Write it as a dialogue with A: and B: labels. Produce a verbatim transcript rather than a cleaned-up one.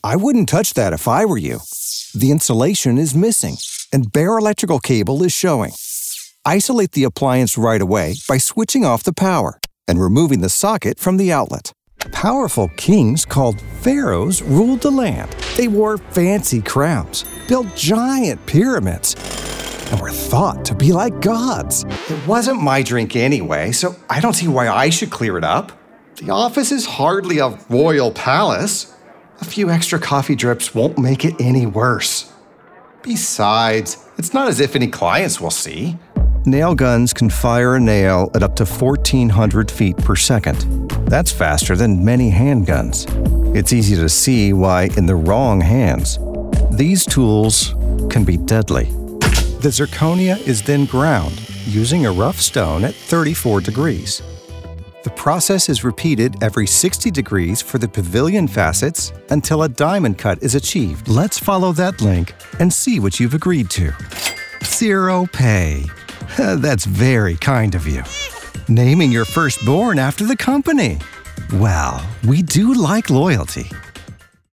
A: I wouldn't touch that if I were you. The insulation is missing, and bare electrical cable is showing. Isolate the appliance right away by switching off the power and removing the socket from the outlet. Powerful kings called pharaohs ruled the land. They wore fancy crowns, built giant pyramids, and were thought to be like gods. It wasn't my drink anyway, so I don't see why I should clear it up. The office is hardly a royal palace. A few extra coffee drips won't make it any worse. Besides, it's not as if any clients will see. Nail guns can fire a nail at up to fourteen hundred feet per second. That's faster than many handguns. It's easy to see why, in the wrong hands, these tools can be deadly. The zirconia is then ground using a rough stone at thirty-four degrees. The process is repeated every sixty degrees for the pavilion facets until a diamond cut is achieved. Let's follow that link and see what you've agreed to. Zero pay. That's very kind of you. Naming your firstborn after the company. Well, we do like loyalty.